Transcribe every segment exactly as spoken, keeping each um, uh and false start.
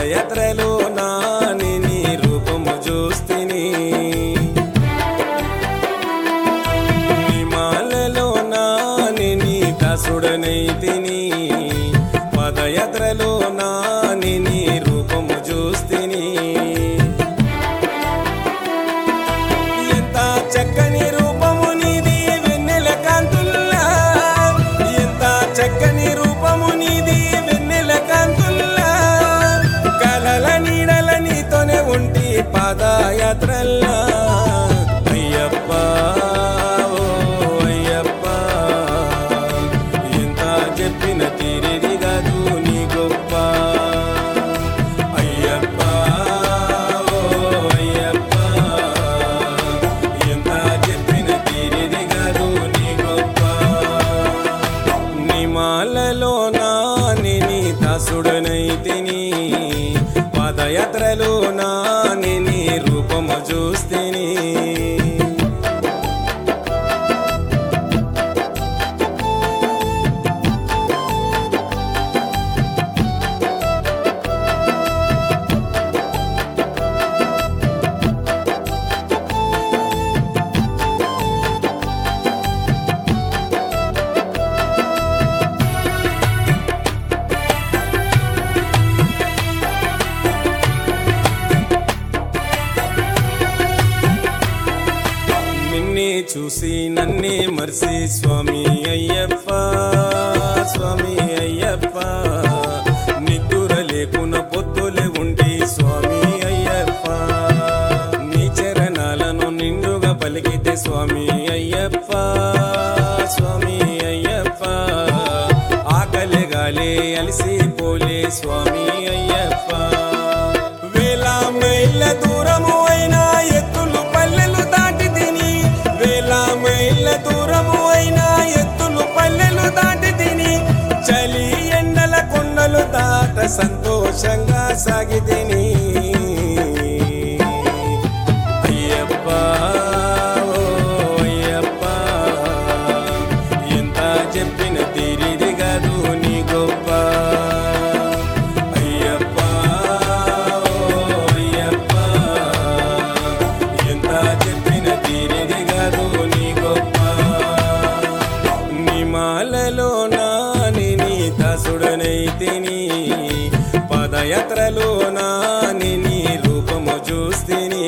పదయాత్రలో నాని నీ రూపము చూస్తిని నిమాలలో నాని నీ దాసుడనైతిని పదయాత్రలో నాని నీ రూపము చూస్తిని ఎంత చక్కని రూపము నీది వెన్నెల కాంతుల్లా ఎంత చక్కని రూపము నీది వెన్నెల కాంతుల్లా కలల నీడల నీతోనే ఉంటి పాదయాత్రల్లా అయ్యప్ప ఓ అయ్యప్ప ఎంత చెప్పిన తీరేది కాదు నీ గొప్ప అయ్యప్ప ఓ అయ్యప్ప ఎంత చెప్పిన తీరేది కాదు నీ గొప్ప నిమాలలో నాని నీ దాసుడనైతిని పదయాత్రలో నాని నీ రూపము చూస్తిని నిన్నే చూసి నన్నే మర్సి స్వామి అయ్యప్ప స్వామి అయ్యప్ప నిద్దుర లేకున్న పొత్తులే ఉండి స్వామి అయ్యప్ప నీ చరణాలను నిండుగా పలికితే స్వామి అయ్యప్ప స్వామి అయ్యప్ప ఆకలి గాలే అలసి పోలే స్వామి అయ్యప్ప వేల మైళ్ళ దూరము అయినా ఎత్తులు పల్లెలు దాటి తిని వేల మైళ్ళ దూరము అయినా ఎత్తులు పల్లెలు దాటి తిని చలి ఎండల కొండలు దాట సంతోషంగా సాగి తిని అయ్యప్ప ఓ అయ్యప్ప ఎంత చెప్పిన తీరిది కాదు నీ గొప్ప అయ్యప్ప ఓ అయ్యప్ప ఎంత చెప్పిన తీరిది కాదు నీ గొప్ప నిమాలలో నాని నీ దాసుడనైతిని పదయాత్రలో నాని నీ రూపము చూస్తిని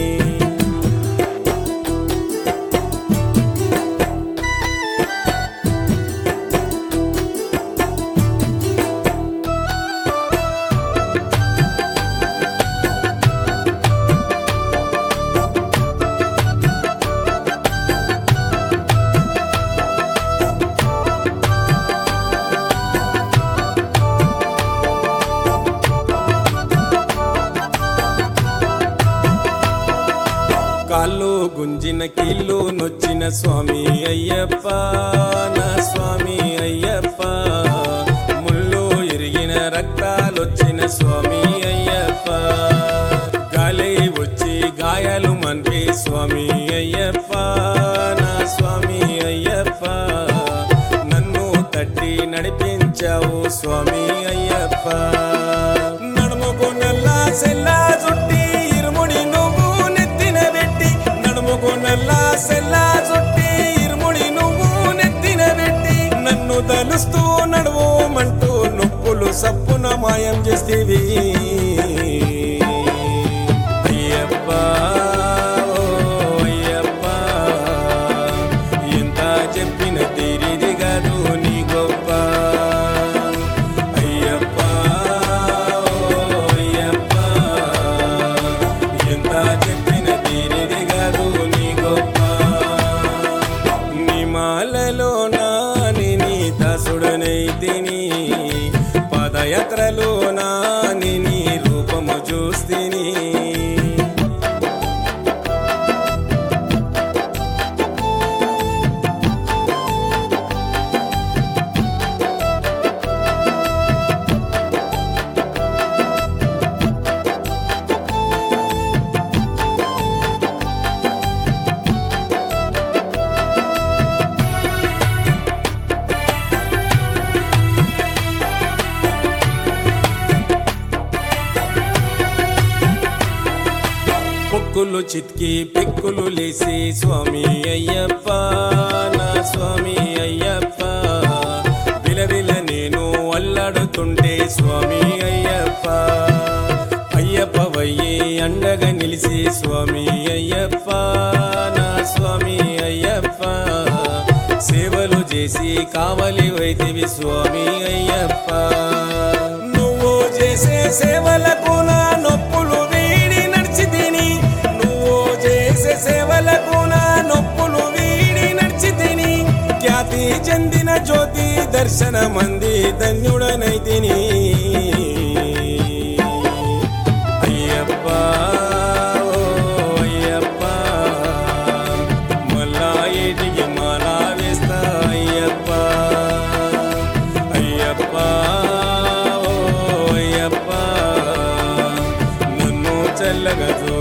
కాళ్ళు గుంజిన కీళ్ళు నొచ్చిన స్వామి అయ్యప్ప నా స్వామి అయ్యప్ప ముళ్ళు ఇరిగిన రక్తాలొచ్చిన స్వామి అయ్యప్ప గాలి వచ్చి గాయాలు మన్పి స్వామి అయ్యప్ప నా స్వామి అయ్యప్ప నన్ను తట్టి నడిపించావు స్వామి అయ్యప్ప నడుముకు నల్ల సెల్లా చుట్టి ఇరుముడి నువ్వు నెత్తిన పెట్టి నడుముకు నల్ల సెల్లా చుట్టి ఇరుముడి నువ్వు నెత్తిన పెట్టి నన్ను తలుస్తూ నడువమంటూ నొప్పులు సప్పున మాయం చేస్తేవి అయ్యప్ప ఓ అయ్యప్ప ఎంత చెప్పిన తీరిది కాదు నీ గొప్ప అయ్యప్ప ఓ అయ్యప్ప ఎంత చెప్పిన తీరిది కాదు నీ గొప్ప నిమాలలో నాని నీ దాసుడనైతిని పదయాత్రలో నాని నీ సిక్కులు చిత్కి పెక్కులు లేసి స్వామి అయ్యప్ప నా స్వామి అయ్యప్ప విలవిల నేను అల్లాడుతుంటే స్వామి అయ్యప్ప అయ్యప్ప వయ్యి అండగా నిలిసి స్వామి అయ్యప్ప నా స్వామి అయ్యప్ప సేవలు చేసి కావలి వైతివి స్వామి అయ్యప్ప నువ్వు చేసే సేవలకు నా నొప్పులు వీడి నడిచి తిని నువ్వు చేసే సేవలకు నా నొప్పులు వీడి నడిచి తిని ఖ్యాతి చెందిన జ్యోతి దర్శన మంది ధన్యుడనైతిని అయ్యప్ప ఓ అయ్యప్ప మళ్ళా ఏటికి మాలా వేస్తా అయ్యప్ప అయ్యప్ప ఓ అయ్యప్ప నన్ను చల్లగా